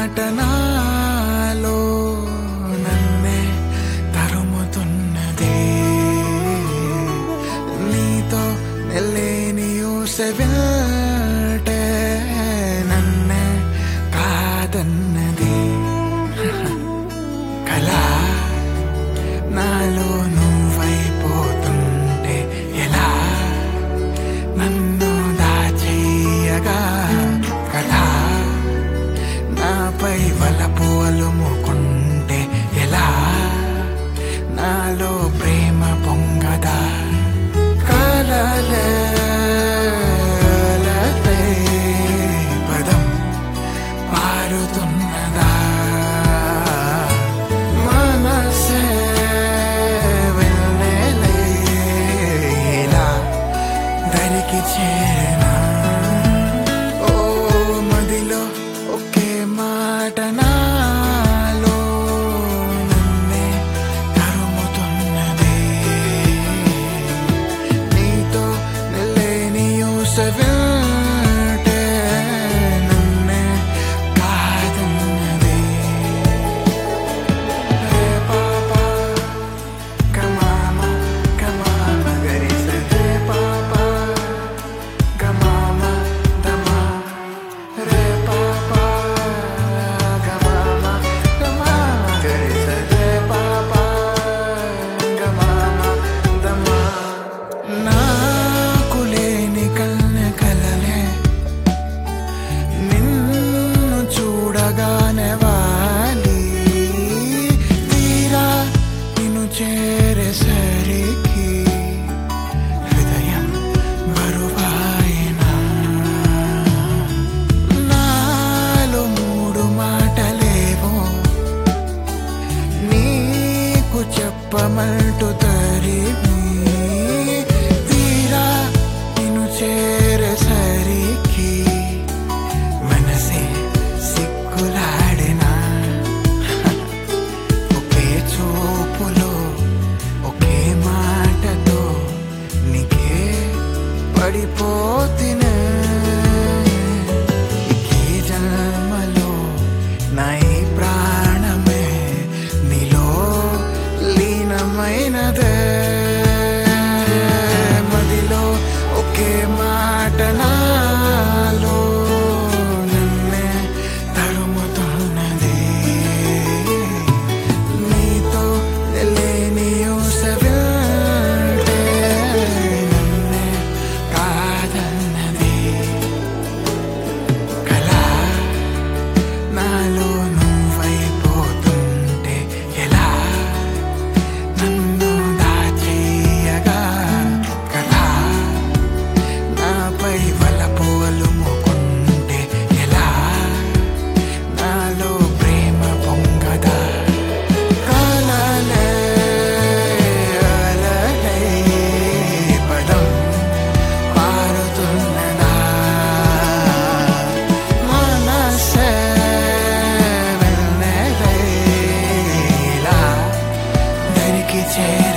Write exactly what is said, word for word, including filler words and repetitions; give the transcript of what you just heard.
మాట నాలో నన్నే తరుముతున్నది. నీతో నెల్లేని ఊసెవిల్టే నన్నే కాదన్నది. కళా నాలో నువ్వైపోతుంటే ఎలా నన్ను దాచేయగా కళా నాపై వలపు అలుముకుంటే ఎలా నాలో ప్రేమ పొంగదా. కలలే పదం పారుతున్నదా మనసే వెళ్ళలే ఇలా దరికి చేరనా. ఓ మదిలో ఒకే మాట నాలో నన్నే తరుముతున్నది. నీతో నెల్లేని ఊసెవిల్టే నన్నే కాదన్నది. రే పాపా గమామ గమామ గరిస రే పాపా గమామ దమా రే పాపా గమామ గమామ గరిస రే పాపా గమామ దమా. నాకు లేని కన్న కలలే నిన్ను చూడగానే వాలి తీరా నిన్ను చేరేసరికి హృదయం బరువాయినా. నాలో మూడు మాటలేవో నీకు చెప్పమంటూ తరిమి తీరా నిన్ను చేరేసరికి మనసే సిగ్గులాడినా. ఒకే చూపులో ఒకే మాటతో నీకే పడిపోతినే. ఈ జన్మలో నా ఈ ప్రాణమే నీలో లీనమైనదే. మదిలో ఒకే మాట నాలో నన్నే తరుముతున్నది. నీతో నెల్లేని ఊసెవిల్టే నన్నే కాదన్నది. కళా నాలో నువ్వైపోతుంటే ఎలా నన్ను దాచేయగా కళా నాపై వలపు అలుముకుంటే ఎలా నాలో ప్రేమ పొంగదా. కలలే అలలై పదం పారుతున్నదా మనసే వెళ్ళలే ఇలా దరికి చేరనా.